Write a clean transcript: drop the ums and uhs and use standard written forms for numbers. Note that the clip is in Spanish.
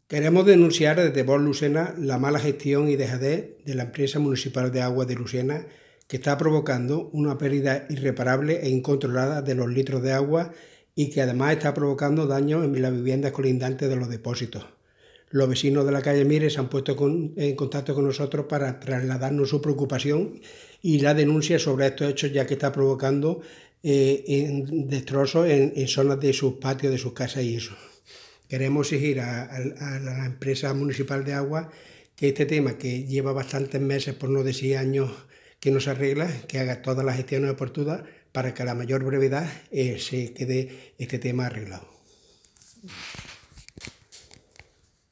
Queremos denunciar desde Vox Lucena la mala gestión y dejadez de la empresa municipal de agua de Lucena, que está provocando una pérdida irreparable e incontrolada de los litros de agua y que además está provocando daños en las viviendas colindantes de los depósitos. Los vecinos de la calle Mire se han puesto en contacto con nosotros para trasladarnos su preocupación y la denuncia sobre estos hechos, ya que está provocando destrozos en zonas de sus patios, de sus casas y eso. Queremos exigir a la empresa municipal de agua que este tema, que lleva bastantes meses, por no decir años, que no se arregla, que haga todas las gestiones oportunas para que a la mayor brevedad se quede este tema arreglado.